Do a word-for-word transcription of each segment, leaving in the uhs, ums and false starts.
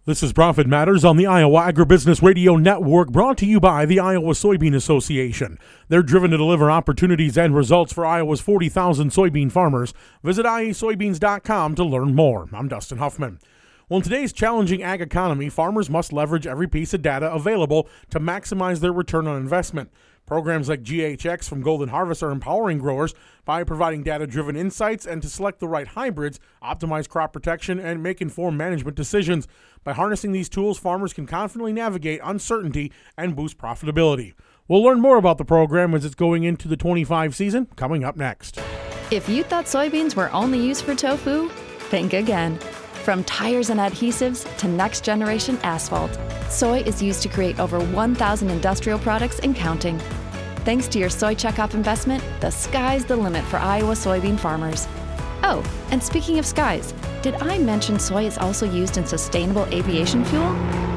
This is Profit Matters on the Iowa Agribusiness Radio Network, brought to you by the Iowa Soybean Association. They're driven to deliver opportunities and results for Iowa's forty thousand soybean farmers. Visit i a soybeans dot com to learn more. I'm Dustin Huffman. Well, in today's challenging ag economy, farmers must leverage every piece of data available to maximize their return on investment. Programs like G H X from Golden Harvest are empowering growers by providing data-driven insights and to select the right hybrids, optimize crop protection, and make informed management decisions. By harnessing these tools, farmers can confidently navigate uncertainty and boost profitability. We'll learn more about the program as it's going into the twenty-five season, coming up next. If you thought soybeans were only used for tofu, think again. From tires and adhesives to next-generation asphalt, soy is used to create over one thousand industrial products and counting. Thanks to your Soy Checkoff investment, the sky's the limit for Iowa soybean farmers. Oh, and speaking of skies, did I mention soy is also used in sustainable aviation fuel?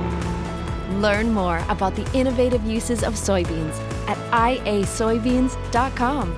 Learn more about the innovative uses of soybeans at i a soybeans dot com.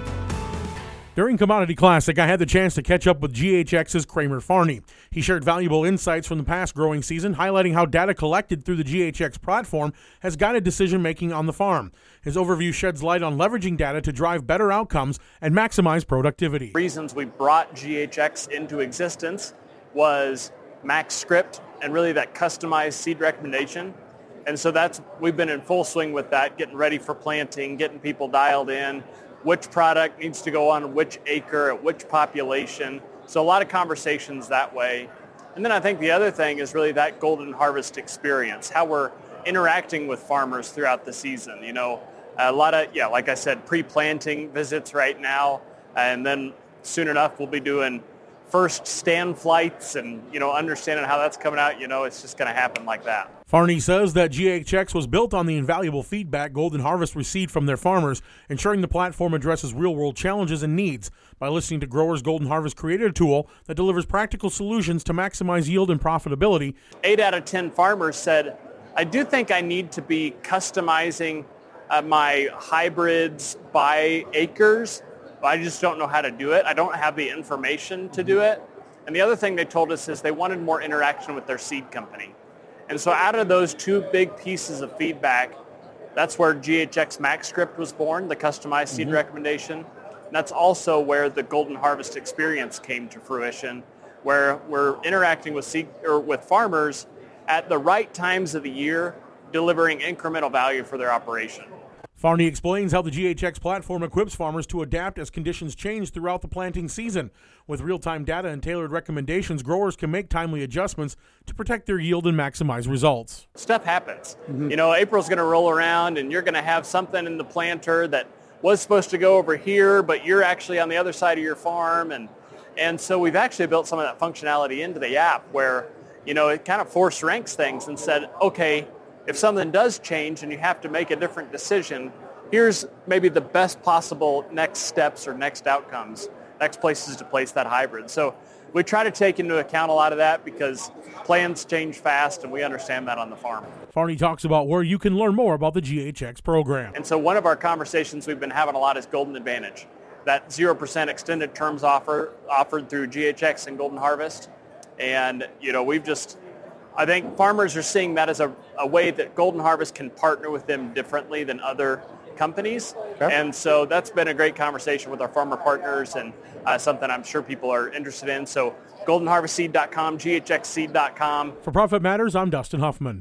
During Commodity Classic, I had the chance to catch up with G H X's Kramer Farney. He shared valuable insights from the past growing season, highlighting how data collected through the G H X platform has guided decision-making on the farm. His overview sheds light on leveraging data to drive better outcomes and maximize productivity. Reasons we brought G H X into existence was MaxScript and really that customized seed recommendation. And so that's we've been in full swing with that, getting ready for planting, getting people dialed in, which product needs to go on which acre at which population. So a lot of conversations that way. And then I think the other thing is really that Golden Harvest experience, how we're interacting with farmers throughout the season. You know, a lot of, yeah, like I said, pre-planting visits right now. And then soon enough, we'll be doing first stand flights and, you know, understanding how that's coming out. You know, it's just going to happen like that. Farney says that G H X was built on the invaluable feedback Golden Harvest received from their farmers, ensuring the platform addresses real-world challenges and needs. By listening to growers, Golden Harvest created a tool that delivers practical solutions to maximize yield and profitability. Eight out of ten farmers said, I do think I need to be customizing uh, my hybrids by acres. I just don't know how to do it. I don't have the information to do it. And the other thing they told us is they wanted more interaction with their seed company. And so out of those two big pieces of feedback, that's where G H X MaxScript was born, the customized seed mm-hmm. recommendation. And that's also where the Golden Harvest experience came to fruition, where we're interacting with seed or with farmers at the right times of the year, delivering incremental value for their operation. Farney explains how the G H X platform equips farmers to adapt as conditions change throughout the planting season. With real-time data and tailored recommendations, growers can make timely adjustments to protect their yield and maximize results. Stuff happens. Mm-hmm. You know, April's going to roll around and you're going to have something in the planter that was supposed to go over here, but you're actually on the other side of your farm. And, and so we've actually built some of that functionality into the app where, you know, it kind of force ranks things and said, okay, if something does change and you have to make a different decision, here's maybe the best possible next steps or next outcomes, next places to place that hybrid. So we try to take into account a lot of that because plans change fast and we understand that on the farm. Farney talks about where you can learn more about the G H X program. And so one of our conversations we've been having a lot is Golden Advantage, that zero percent extended terms offer offered through G H X and Golden Harvest. And, you know, we've just, I think farmers are seeing that as a, a way that Golden Harvest can partner with them differently than other companies. Okay. And so that's been a great conversation with our farmer partners and uh, something I'm sure people are interested in. So golden harvest seed dot com, G H X seed dot com. For Profit Matters, I'm Dustin Huffman.